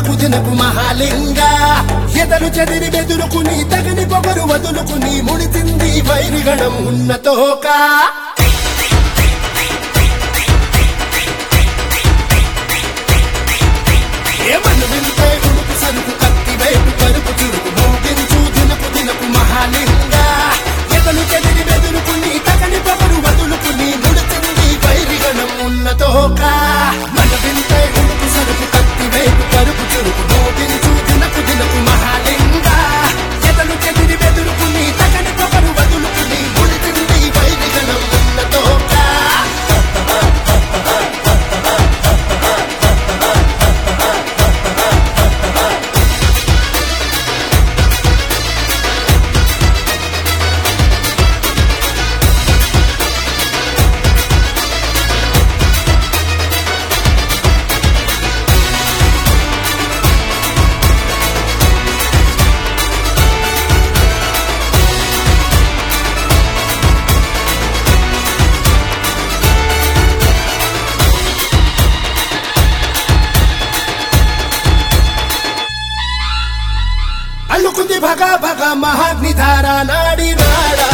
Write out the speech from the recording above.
దినపు మహాలింగ ఎదలు చెదిరి బెదురుకుని తగని పొగరు వదులుకుని ముడిచింది వైరిగణం ఉన్నతోక ఏమను వింటే ఉడుకు సరుకు కత్తి వైపు కరుపు చురుకు మోగించు దినపు మహాలింగ ఎదలు చెదిరి బెదురుకుని తగని పొగరు వదులుకుని ముడిచింది వైరిగణం ఉన్నతోక మన వింటే ఉడుకు సరుకు కత్తి వైపు కరుపు చురుకు మోగించు దినపు మహాలింగ ఎదలు చెదిరి బెదురుకుని తగని పొగరు వదులుకుని ముడిచింది వైరిగణం ఉన్నతోక అల్లుకుంది భగా భగా మహాగ్నిధార నాడి నాడా